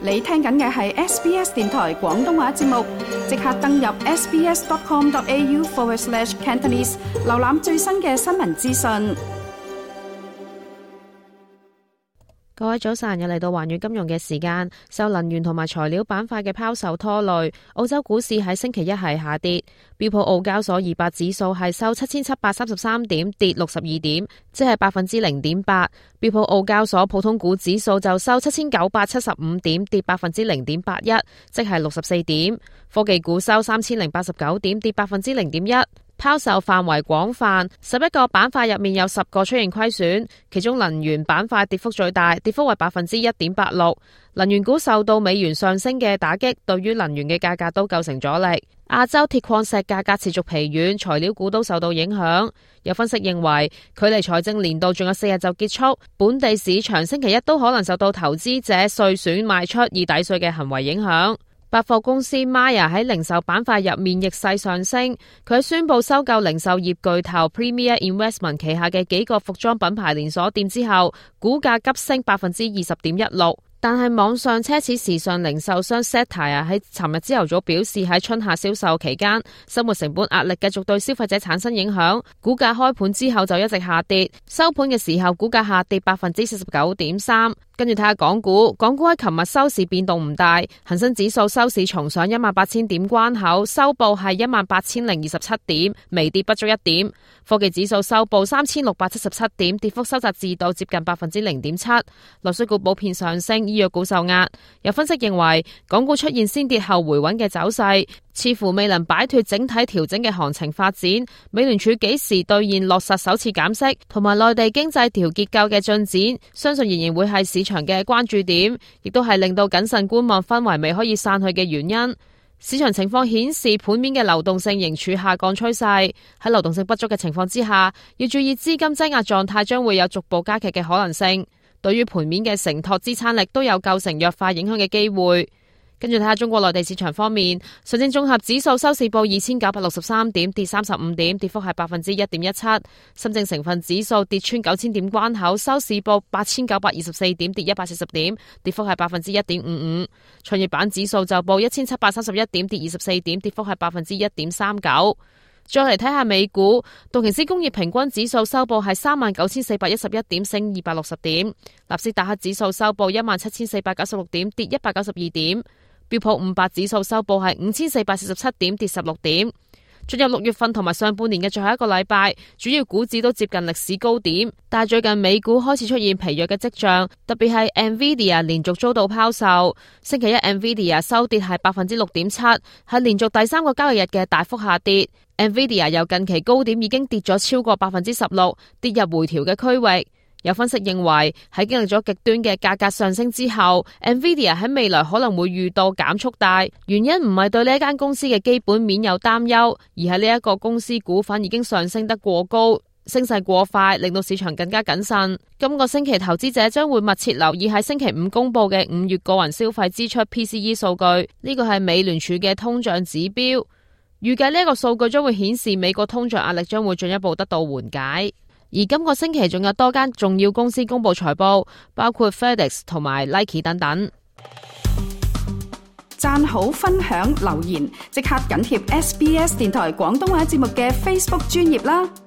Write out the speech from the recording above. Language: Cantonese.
你聽緊嘅係 SBS 電台廣東話節目，即刻登入 sbs.com.au/Cantonese 瀏覽最新嘅新聞資訊。 各位早晨，又嚟到環宇金融嘅時間。受能源同埋材料板塊嘅拋售拖累，澳洲股市喺星期一係下跌。標普澳交所200指數係收7733點，跌62點，即係0.8%。標普澳交所普通股指數就收7975點，跌0.81%，即係64點。科技股收3089點，跌0.1%。拋售範圍廣泛，11個板塊入面有10個出現虧損，其中能源板塊跌幅最大，跌幅為1.86%。能源股受到美元上升嘅打擊，對於能源嘅價格都構成阻力。亞洲鐵礦石價格持續疲軟，材料股都受到影響。有分析認為，距離財政年度仲有4日就結束，本地市場星期一都可能受到投資者稅選賣出以抵稅嘅行為影響。百貨公司 Myer 喺零售板塊入面逆勢上升，佢喺宣布收購零售業巨頭 Premier Investment 旗下嘅幾個服裝品牌連鎖店之後，股價急升20.16%。但係網上奢侈時尚零售商 Satia 喺尋日朝頭早表示，喺春夏銷售期間，生活成本壓力繼續對消費者產生影響，股價開盤之後就一直下跌，收盤嘅時候股價下跌49.3%。跟住睇下港股喺琴日收市變動唔大，恒生指數收市重上18000點關口，收報係18027點，微跌不足1點。科技指數收報3677點，跌幅收窄至到接近0.7%。內需股普遍上升，醫藥股受壓。有分析認為，港股出現先跌後回穩嘅走勢，似乎未能擺脫整體調整嘅行情發展。美聯儲幾時兌現落實首次減息，同埋內地經濟調結構嘅進展，相信仍然會係市場嘅關注點，亦都係令到謹慎觀望氛圍未可以散去嘅原因。市場情況顯示，盤面嘅流動性仍處下降趨勢。喺流動性不足嘅情況之下，要注意資金擠壓狀態將會有逐步加劇嘅可能性。對於盤面嘅承托支撐力都有構成弱化影響嘅機會。跟住睇下中國內地市場方面，上證綜合指數收市報2963點，跌35點，跌幅係1.17%。深證成分指數跌穿9000點關口，收市報8924點，跌140點，跌幅係1.55%。創業板指數就報1731點，跌24點，跌幅係1.39%。再嚟睇下美股，道瓊斯工業平均指數收報係39411點，升260點。納斯達克指數收報17496點，跌192點。標普500指數收報係5447點，跌16點。進入6月份同埋上半年嘅最後一個禮拜，主要股指都接近歷史高點，但係最近美股開始出現疲弱嘅跡象，特別係 Nvidia 連續遭到拋售。星期一 Nvidia 收跌係6.7%，係連續第3個交易日嘅大幅下跌。Nvidia 由近期高點已經跌咗超過16%，跌入回調嘅區域。有分析認為，喺經歷咗極端嘅價格上升之後， Nvidia 喺未來可能會遇到減速帶。原因唔係對呢一間公司嘅基本面有擔憂，而係呢一個公司股份已經上升得過高，升勢過快，令到市場更加謹慎。今個星期投資者將會密切留意喺星期5公布嘅5月個人消費支出 PCE 數據，呢個係美聯儲嘅通脹指標。預計呢一個數據將會顯示美國通脹壓力將會進一步得到緩解。而今個星期仲有多間重要公司公布財報，包括 FedEx 同埋 Nike 等等。 讚好、分享、留言，即刻緊貼 SBS 電台廣東話節目嘅 Facebook 專頁啦！